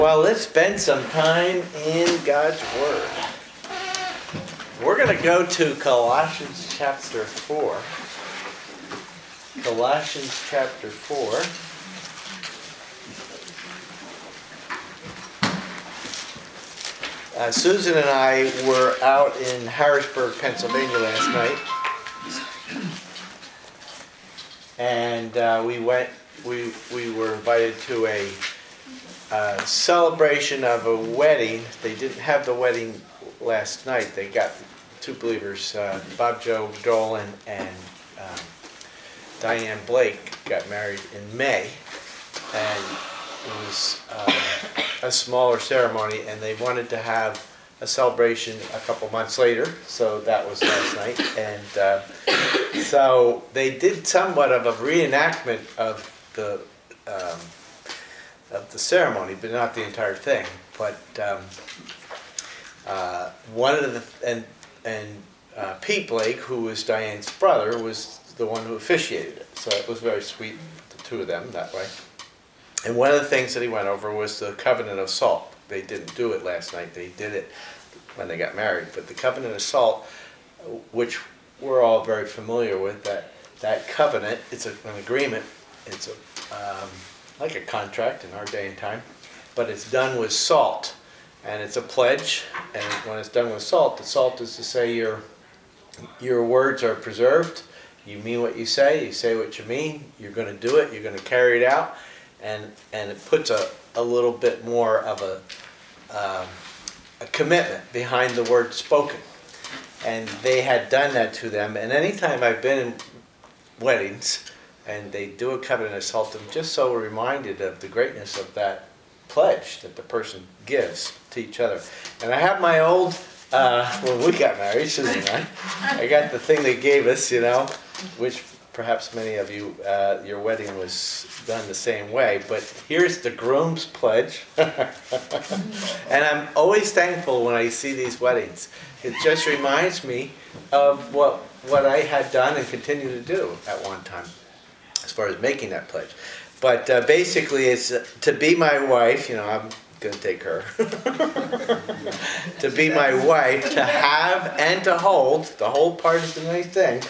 Well, let's spend some time in God's Word. We're going to go to Colossians chapter 4. Colossians chapter 4. Susan and I were out in Harrisburg, Pennsylvania last night. And we were invited to a celebration of a wedding. They didn't have the wedding last night. They got two believers, Bob Joe Dolan and Diane Blake, got married in May, and it was a smaller ceremony, and they wanted to have a celebration a couple months later, so that was last night. And so they did somewhat of a reenactment of the ceremony, but not the entire thing. But one of the Pete Blake, who was Diane's brother, was the one who officiated it. So it was very sweet, the two of them that way. And one of the things that he went over was the covenant of salt. They didn't do it last night. They did it when they got married. But the covenant of salt, which we're all very familiar with, that covenant, it's an agreement. It's like a contract in our day and time, but it's done with salt, and it's a pledge. And when it's done with salt, the salt is to say your words are preserved. You mean what you say what you mean. You're going to do it. You're going to carry it out, and it puts a little bit more of a commitment behind the word spoken. And they had done that to them. And anytime I've been in weddings and they do a covenant of salt, I'm just so reminded of the greatness of that pledge that the person gives to each other. And I have my old, when we got married, Susan and I got the thing they gave us, which perhaps many of you, your wedding was done the same way, but here's the groom's pledge. And I'm always thankful when I see these weddings. It just reminds me of what I had done and continue to do at one time, as far as making that pledge. But basically it's to be my wife, I'm going to take her, to be my wife, to have and to hold, the whole part is the nice thing,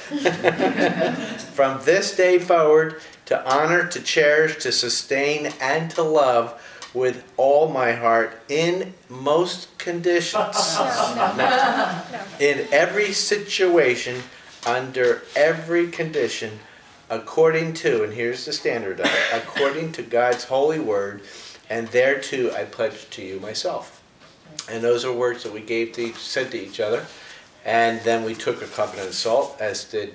from this day forward, to honor, to cherish, to sustain, and to love with all my heart in most conditions, in every situation, under every condition, according to, and here's the standard of it, according to God's holy word, and thereto I pledge to you myself. And those are words that we said to each other. And then we took a covenant of salt, as did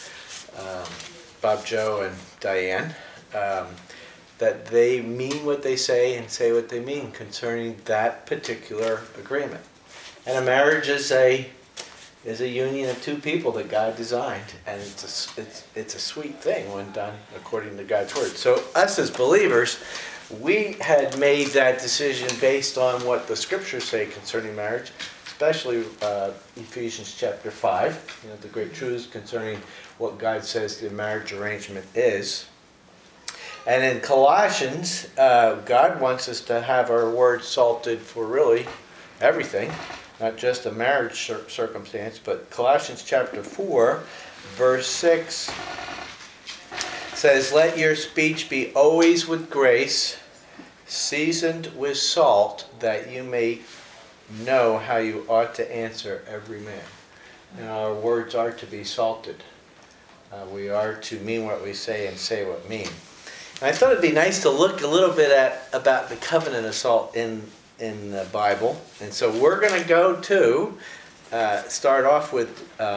Bob Joe and Diane, that they mean what they say and say what they mean concerning that particular agreement. And a marriage is a union of two people that God designed, and it's a sweet thing when done according to God's word. So us as believers, we had made that decision based on what the scriptures say concerning marriage, especially Ephesians chapter 5, the great truths concerning what God says the marriage arrangement is. And in Colossians, God wants us to have our words salted for really everything, not just a marriage circumstance, but Colossians chapter 4, verse 6 says, "Let your speech be always with grace, seasoned with salt, that you may know how you ought to answer every man." And our words are to be salted. We are to mean what we say and say what we mean. And I thought it'd be nice to look a little bit about the covenant of salt in the Bible. And so we're going to go to start off with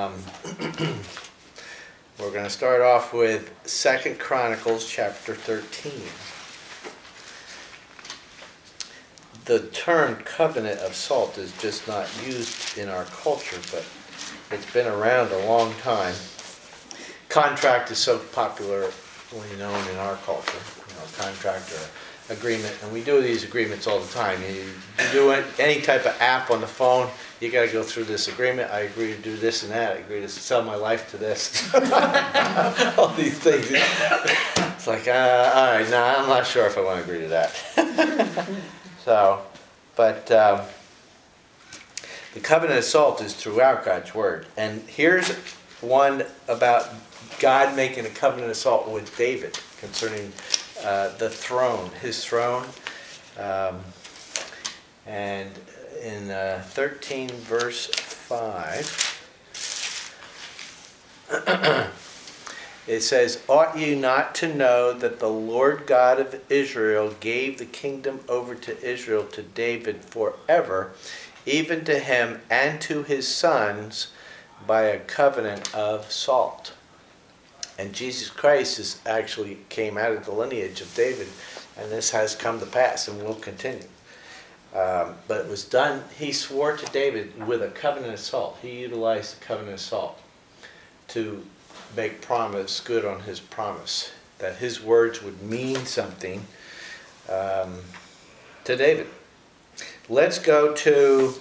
2 Chronicles chapter 13. The term covenant of salt is just not used in our culture, but it's been around a long time. Contract is so popularly known in our culture, contract or agreement, and we do these agreements all the time. You do any type of app on the phone, you got to go through this agreement. I agree to do this and that. I agree to sell my life to this. All these things. It's like, all right, I'm not sure if I want to agree to that. So, but the covenant of salt is throughout God's word. And here's one about God making a covenant of salt with David concerning the throne, his throne. And in 13 verse 5, it says, "Ought you not to know that the Lord God of Israel gave the kingdom over to Israel to David forever, even to him and to his sons by a covenant of salt." And Jesus Christ actually came out of the lineage of David, and this has come to pass and will continue. But it was done, he swore to David with a covenant of salt. He utilized the covenant of salt to make promise good on his promise, that his words would mean something to David. Let's go to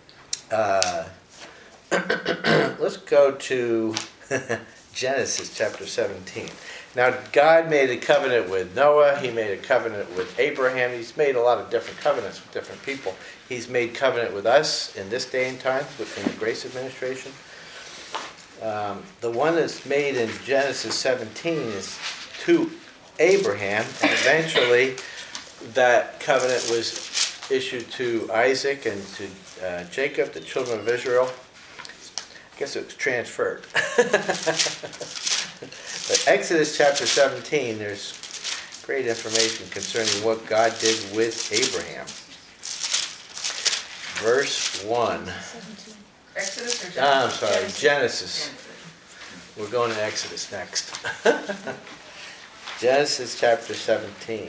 Genesis chapter 17. Now God made a covenant with Noah, he made a covenant with Abraham, he's made a lot of different covenants with different people. He's made covenant with us in this day and time, in the grace administration. The one that's made in Genesis 17 is to Abraham, and eventually that covenant was issued to Isaac and to Jacob, the children of Israel. I guess it was transferred. But Exodus chapter 17, there's great information concerning what God did with Abraham. Verse 1. Exodus or Genesis? I'm sorry, Genesis. We're going to Exodus next. Genesis chapter 17.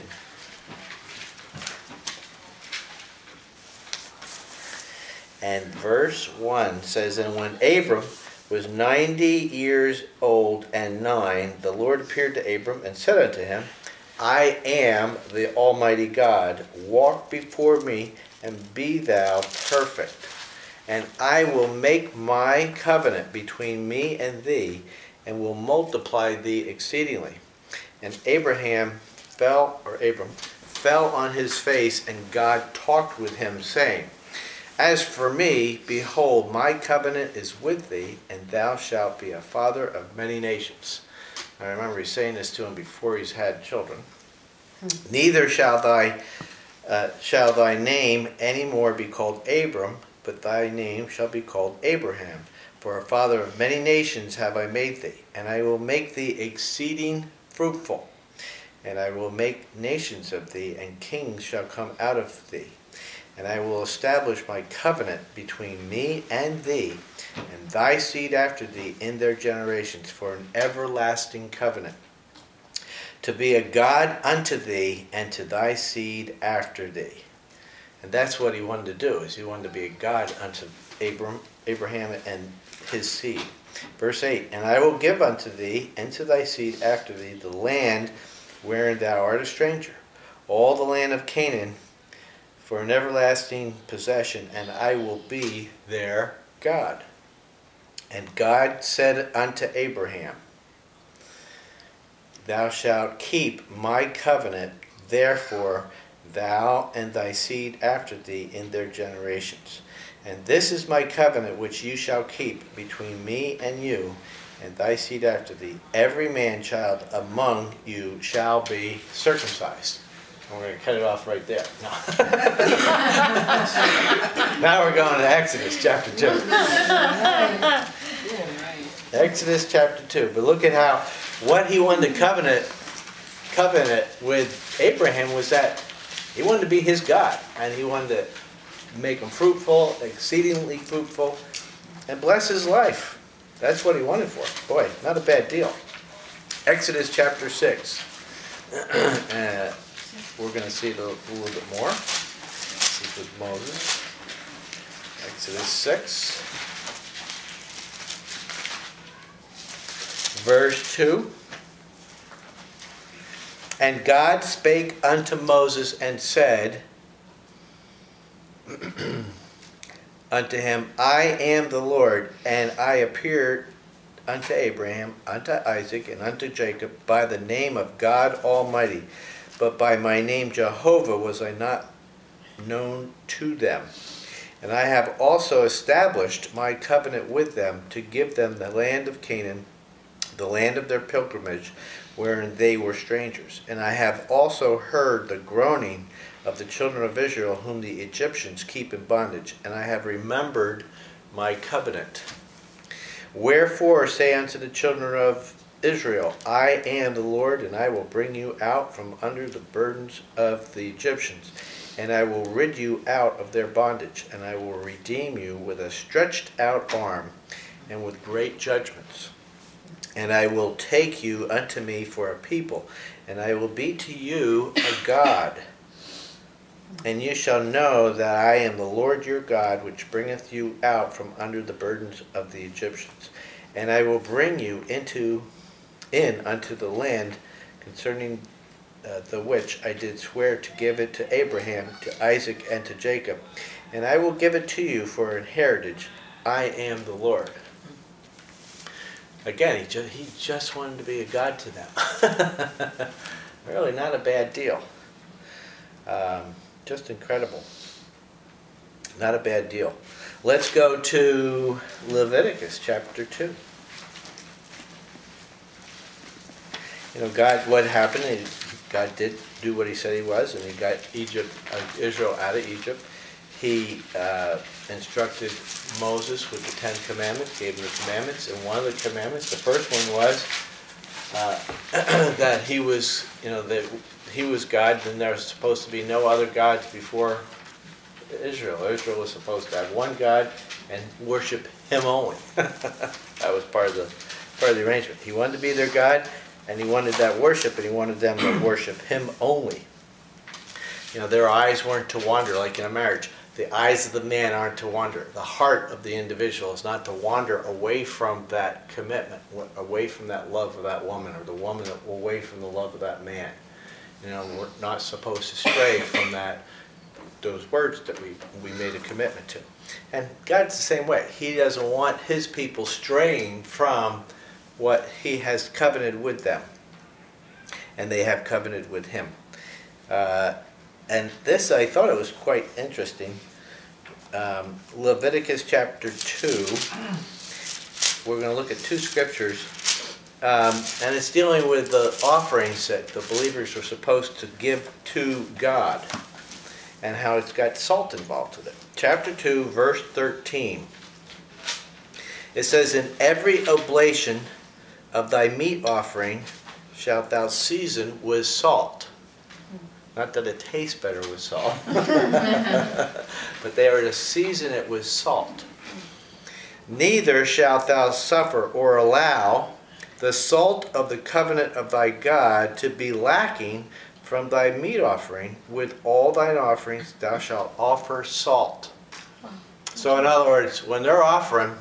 And verse 1 says, "And when Abram was 90 years old and 9, the Lord appeared to Abram and said unto him, I am the Almighty God. Walk before me and be thou perfect. And I will make my covenant between me and thee, and will multiply thee exceedingly. And Abram fell on his face, and God talked with him, saying, As for me, behold, my covenant is with thee, and thou shalt be a father of many nations." I remember he's saying this to him before he's had children. "Neither shall thy name any more be called Abram, but thy name shall be called Abraham. For a father of many nations have I made thee, and I will make thee exceeding fruitful. And I will make nations of thee, and kings shall come out of thee. And I will establish my covenant between me and thee, and thy seed after thee in their generations, for an everlasting covenant, to be a God unto thee, and to thy seed after thee." And that's what he wanted to do, is he wanted to be a God unto Abraham and his seed. Verse 8, "And I will give unto thee and to thy seed after thee the land wherein thou art a stranger, all the land of Canaan, for an everlasting possession, and I will be their God. And God said unto Abraham, Thou shalt keep my covenant, therefore thou and thy seed after thee in their generations. And this is my covenant which you shall keep between me and you, and thy seed after thee. Every man child among you shall be circumcised." And we're going to cut it off right there. No. Now we're going to Exodus chapter 2. Exodus chapter 2. But look at what he wanted to covenant with Abraham was that he wanted to be his God. And he wanted to make him fruitful, exceedingly fruitful, and bless his life. That's what he wanted for him. Boy, not a bad deal. Exodus chapter 6. We're going to see it a little bit more. This is with Moses. Exodus 6. Verse 2. "And God spake unto Moses and said unto him, I am the Lord, and I appeared unto Abraham, unto Isaac, and unto Jacob by the name of God Almighty. But by my name Jehovah was I not known to them. And I have also established my covenant with them to give them the land of Canaan, the land of their pilgrimage, wherein they were strangers. And I have also heard the groaning of the children of Israel, whom the Egyptians keep in bondage, and I have remembered my covenant. Wherefore say unto the children of Israel, I am the Lord, and I will bring you out from under the burdens of the Egyptians, and I will rid you out of their bondage, and I will redeem you with a stretched out arm, and with great judgments. And I will take you unto me for a people, and I will be to you a God. And you shall know that I am the Lord your God, which bringeth you out from under the burdens of the Egyptians. And I will bring you in unto the land concerning the which I did swear to give it to Abraham, to Isaac, and to Jacob. And I will give it to you for an heritage. I am the Lord. Again, he just wanted to be a God to them. Really not a bad deal. Just incredible. Not a bad deal. Let's go to Leviticus chapter 2. God, what happened? God did do what he said he was, and he got Israel out of Egypt. He instructed Moses with the 10 Commandments, gave him the commandments, and one of the commandments, the first one was that he was, that he was God, and there was supposed to be no other gods before Israel. Israel was supposed to have one God and worship him only. That was part of the arrangement. He wanted to be their God, and he wanted that worship, and he wanted them to worship him only. Their eyes weren't to wander like in a marriage. The eyes of the man aren't to wander. The heart of the individual is not to wander away from that commitment, away from that love of that woman, or the woman away from the love of that man. We're not supposed to stray from those words that we made a commitment to. And God's the same way. He doesn't want his people straying from what he has covenanted with them. And they have covenanted with him. And this, I thought it was quite interesting. Leviticus chapter 2. We're going to look at two scriptures. And it's dealing with the offerings that the believers were supposed to give to God, and how it's got salt involved with it. Chapter 2, verse 13. It says, In every oblation of thy meat offering shalt thou season with salt. Not that it tastes better with salt, but they are to season it with salt. Neither shalt thou suffer or allow the salt of the covenant of thy God to be lacking from thy meat offering. With all thine offerings thou shalt offer salt. So in other words, when they're offering,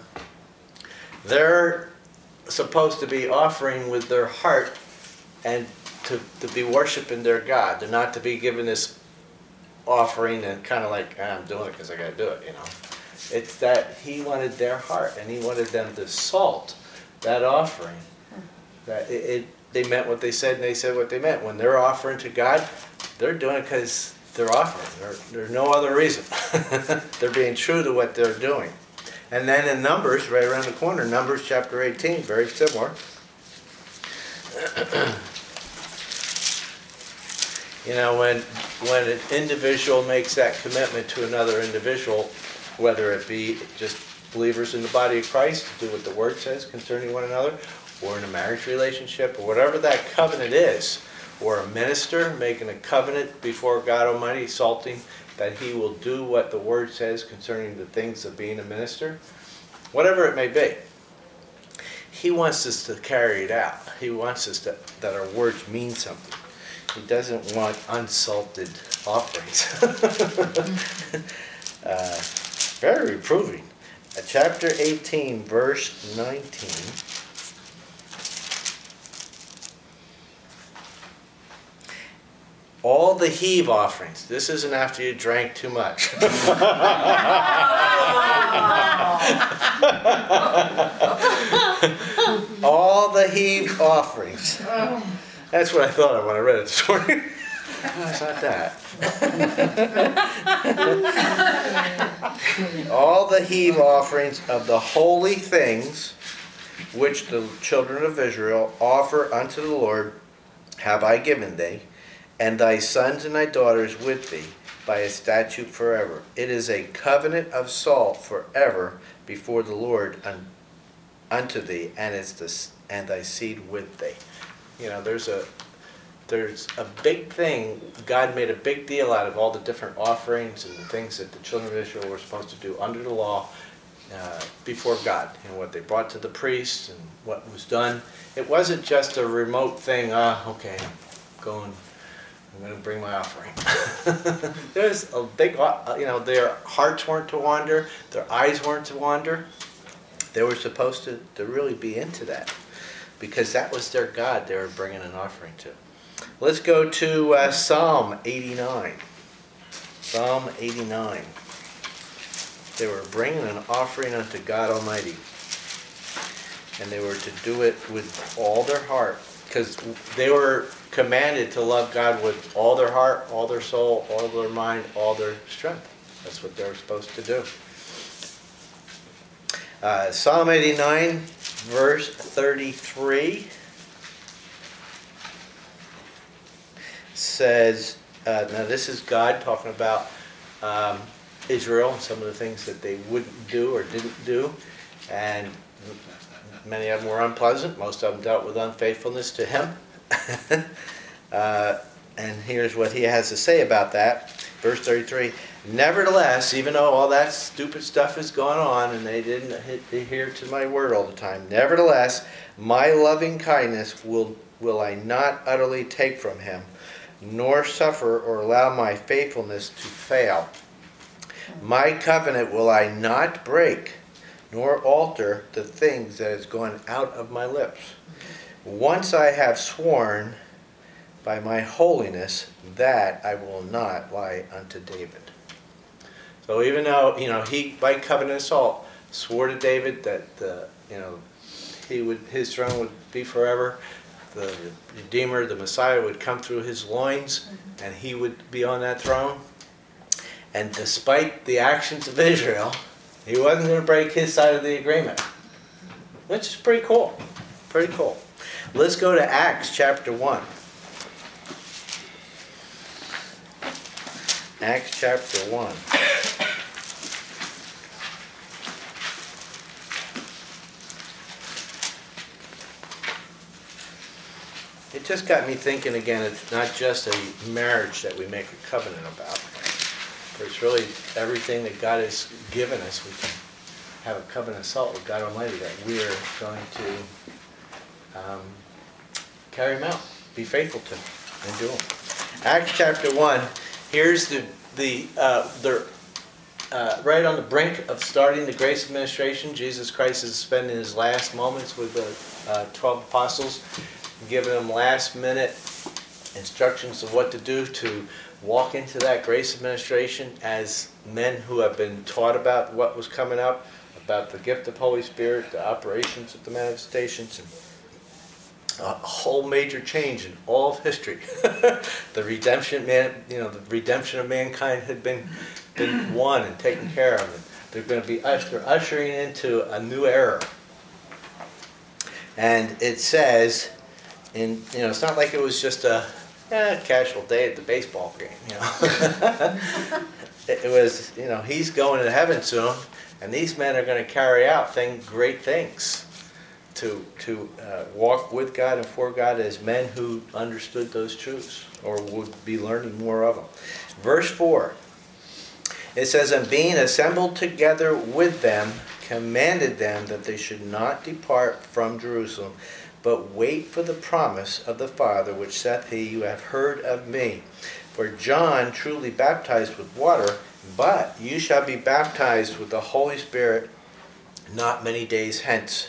they're supposed to be offering with their heart and to be worshiping their God. They're not to be giving this offering and kind of like, I'm doing it because I got to do it, It's that he wanted their heart, and he wanted them to salt that offering. That they meant what they said, and they said what they meant. When they're offering to God, they're doing it because they're offering. There's no other reason. They're being true to what they're doing. And then in Numbers, right around the corner, Numbers chapter 18, very similar. When an individual makes that commitment to another individual, whether it be just believers in the body of Christ, to do what the Word says concerning one another, or in a marriage relationship, or whatever that covenant is, or a minister making a covenant before God Almighty, salting that he will do what the Word says concerning the things of being a minister, whatever it may be. He wants us to carry it out. He wants us that our words mean something. He doesn't want unsalted offerings. Very reproving. Chapter 18, verse 19. All the heave offerings. This isn't after you drank too much. All the heave offerings. That's what I thought of when I read it this morning. No, it's not that. All the heave offerings of the holy things which the children of Israel offer unto the Lord have I given thee, and thy sons and thy daughters with thee, by a statute forever. It is a covenant of salt forever before the Lord unto thee, and thy seed with thee. You know, there's a big thing. God made a big deal out of all the different offerings and the things that the children of Israel were supposed to do under the law before God. You know, what they brought to the priests and what was done. It wasn't just a remote thing. Okay, I'm going to bring my offering. There's a big, their hearts weren't to wander, their eyes weren't to wander. They were supposed to really be into that, because that was their God they were bringing an offering to. Let's go to Psalm 89. Psalm 89. They were bringing an offering unto God Almighty, and they were to do it with all their heart, because they were commanded to love God with all their heart, all their soul, all their mind, all their strength. That's what they were supposed to do. Psalm 89, verse 33 says, now this is God talking about Israel and some of the things that they wouldn't do or didn't do, and many of them were unpleasant. Most of them dealt with unfaithfulness to Him. And here's what he has to say about that. Verse 33, nevertheless, even though all that stupid stuff is going on and they didn't adhere to my word all the time, nevertheless, my loving kindness will I not utterly take from him, nor suffer or allow my faithfulness to fail. My covenant will I not break, nor alter the things that is going out of my lips. Once I have sworn by my holiness that I will not lie unto David. So even though, he by covenant of salt swore to David that his throne would be forever, the Redeemer, the Messiah, would come through his loins, and he would be on that throne. And despite the actions of Israel, he wasn't going to break his side of the agreement, which is pretty cool. Pretty cool. Let's go to Acts chapter 1. Acts chapter 1. It just got me thinking again, it's not just a marriage that we make a covenant about. But it's really everything that God has given us. We can have a covenant of salt with God Almighty that we are going to carry them out, be faithful to, and do them. Acts chapter 1. Here's they're right on the brink of starting the grace administration. Jesus Christ is spending his last moments with the 12 apostles, giving them last-minute instructions of what to do to walk into that grace administration as men who have been taught about what was coming up, about the gift of Holy Spirit, the operations of the manifestations, and a whole major change in all of history. The redemption, the redemption of mankind had been won and taken care of. And they're going to be ushering into a new era. And it says, it's not like it was just a casual day at the baseball game. It was, he's going to heaven soon, and these men are going to carry out great things. To walk with God and for God as men who understood those truths or would be learning more of them. Verse 4, it says, and being assembled together with them, commanded them that they should not depart from Jerusalem, but wait for the promise of the Father, which saith he, you have heard of me. For John truly baptized with water, but you shall be baptized with the Holy Spirit not many days hence.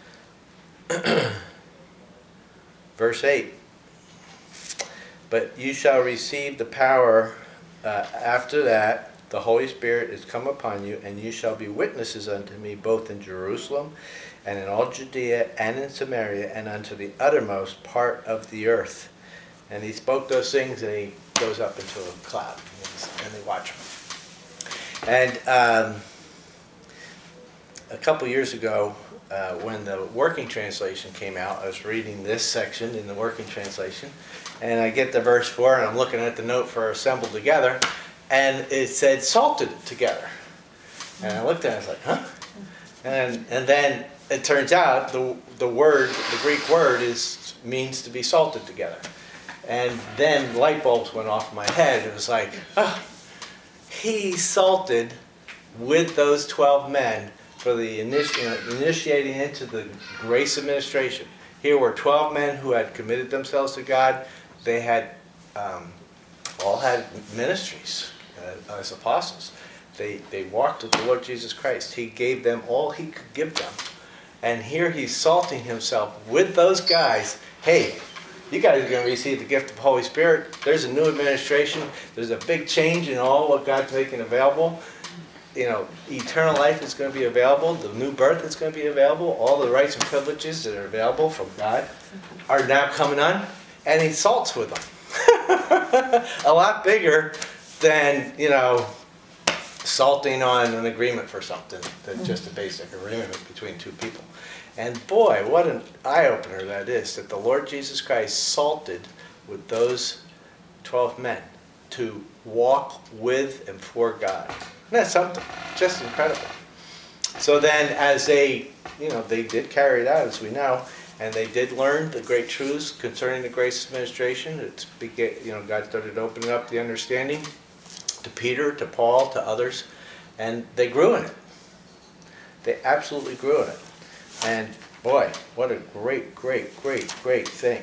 Verse 8, but you shall receive the power after that the Holy Spirit is come upon you, and you shall be witnesses unto me both in Jerusalem and in all Judea and in Samaria and unto the uttermost part of the earth. And he spoke those things, and he goes up into a cloud, and they watch him. And a couple years ago, when the Working Translation came out, I was reading this section in the Working Translation, and I get to verse 4, and I'm looking at the note for assembled together, and it said salted together. And I looked at it, I was like, huh? And then it turns out the Greek word means to be salted together. And then light bulbs went off in my head. It was like, oh, he salted with those 12 men for the initiating into the grace administration. Here were 12 men who had committed themselves to God. They had all had ministries as apostles. They walked with the Lord Jesus Christ. He gave them all he could give them. And here he's salting himself with those guys. Hey, you guys are going to receive the gift of the Holy Spirit. There's a new administration. There's a big change in all what God's making available. Eternal life is going to be available. The new birth is going to be available. All the rights and privileges that are available from God are now coming on. And he salts with them. A lot bigger than, salting on an agreement for something than just a basic agreement between two people. And boy, what an eye-opener that is, that the Lord Jesus Christ salted with those 12 men to walk with and for God. And that's something just incredible. So then as they did carry it out, as we know, and they did learn the great truths concerning the grace administration. God started opening up the understanding to Peter, to Paul, to others, and they grew in it. They absolutely grew in it. And boy, what a great, great, great, great thing.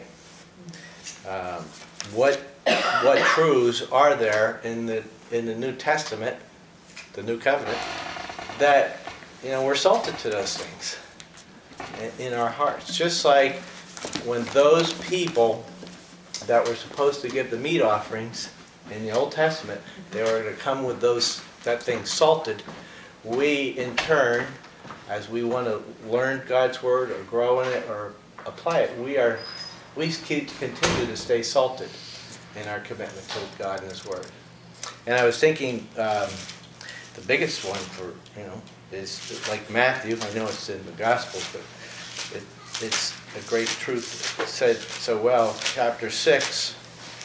What truths are there in the New Testament, the New Covenant, that we're salted to those things in our hearts. Just like when those people that were supposed to give the meat offerings in the Old Testament, they were to come with that thing salted. We, in turn, as we want to learn God's Word or grow in it or apply it, we continue to stay salted in our commitment to God and His Word. And I was thinking, the biggest one is like Matthew. I know it's in the Gospels, but it's a great truth. It said so well, chapter 6.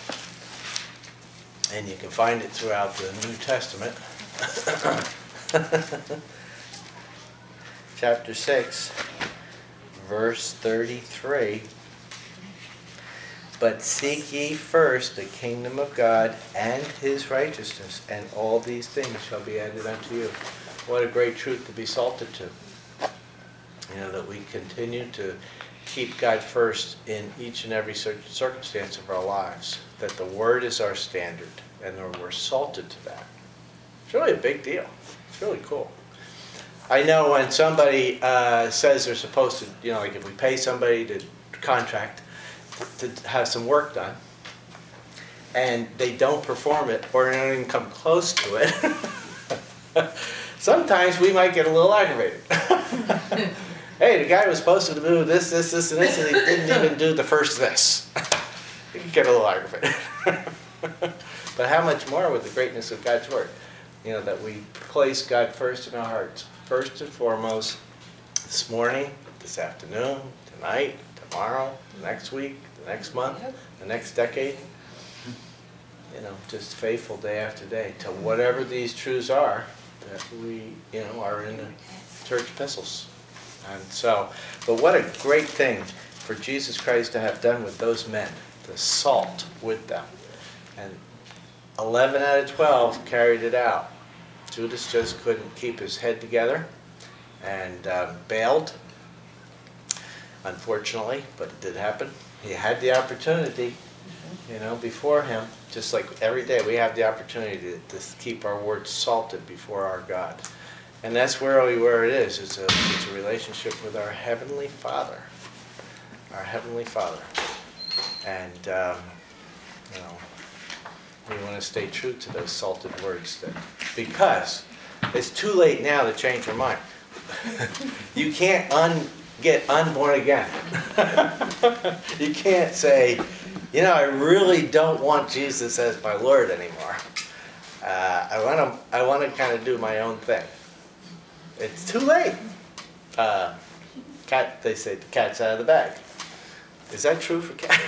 And you can find it throughout the New Testament. Chapter 6, verse 33. But seek ye first the kingdom of God and His righteousness, and all these things shall be added unto you. What a great truth to be salted to. That we continue to keep God first in each and every circumstance of our lives. That the Word is our standard, and we're salted to that. It's really a big deal. It's really cool. I know when somebody says they're supposed to, like if we pay somebody to contract to have some work done, and they don't perform it, or they don't even come close to it, sometimes we might get a little aggravated. Hey, the guy was supposed to do this, and this, and he didn't even do the first this. You can get a little aggravated. But how much more with the greatness of God's Word? That we place God first in our hearts. First and foremost, this morning, this afternoon, tonight, tomorrow, next week, the next month, the next decade. Just faithful day after day to whatever these truths are that we, are in the church epistles. And so, but what a great thing for Jesus Christ to have done with those men, to salt with them. And 11 out of 12 carried it out. Judas just couldn't keep his head together and bailed, unfortunately, but it did happen. He had the opportunity, before him, just like every day we have the opportunity to keep our words salted before our God. And that's where it is. It's a relationship with our Heavenly Father. Our Heavenly Father. And, we want to stay true to those salted words. Because it's too late now to change your mind. You can't get unborn again. You can't say, you know, I really don't want Jesus as my Lord anymore. I want to kind of do my own thing. It's too late. They say the cat's out of the bag. Is that true for cats?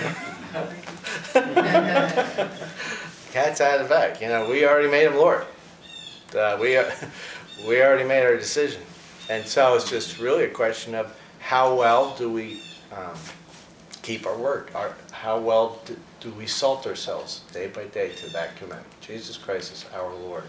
Cat's out of the bag. You know, we already made him Lord. We already made our decision. And so it's just really a question of how well do we keep our word? How well do we salt ourselves day by day to that commandment? Jesus Christ is our Lord.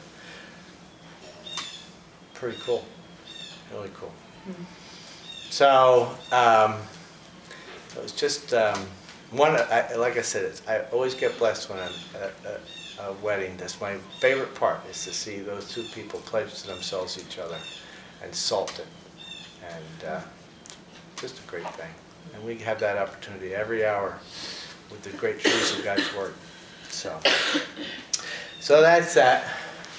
Pretty cool. Really cool. Mm-hmm. So it was just like I said, I always get blessed when I'm at a wedding. That's my favorite part, is to see those two people pledge to themselves each other and salt it. And just a great thing. And we have that opportunity every hour with the great truths of God's Word. So that's that.